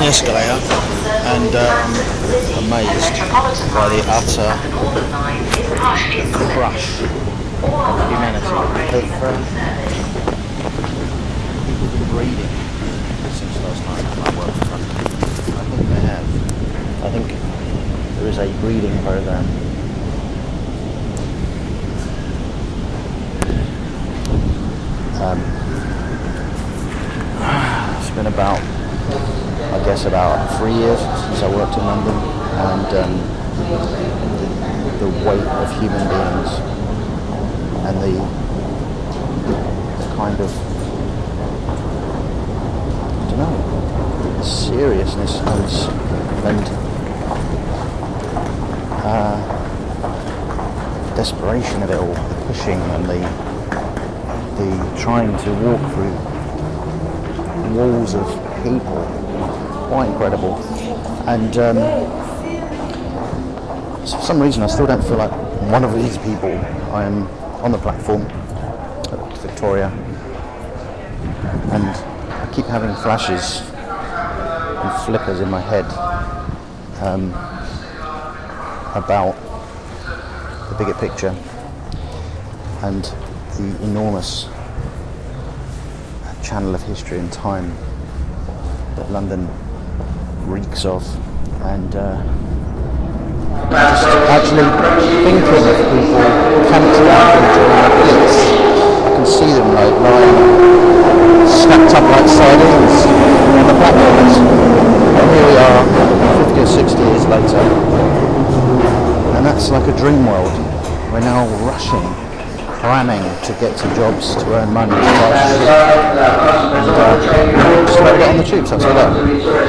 the escalator and amazed by the utter crush of humanity. Have people been breeding since last night? I think they have. I think there is a breeding program. It's been about, I guess, about 3 years since I worked in London, and the weight of human beings and the kind of, I don't know, the seriousness and desperation of it all, the pushing and the trying to walk through walls of people, quite incredible. And for some reason I still don't feel like one of these people. I am on the platform at Victoria, and I keep having flashes and flickers in my head about the bigger picture and the enormous channel of history and time that London reeks of, and just actually thinking of people camped out and enjoying their pits. I can see them like lying stacked up like sardines on the platforms, and here we are 50 or 60 years later, and that's like a dream world. We're now rushing, cramming to get to jobs, to earn money, to buy shit, and just like get on the tubes, that's all that.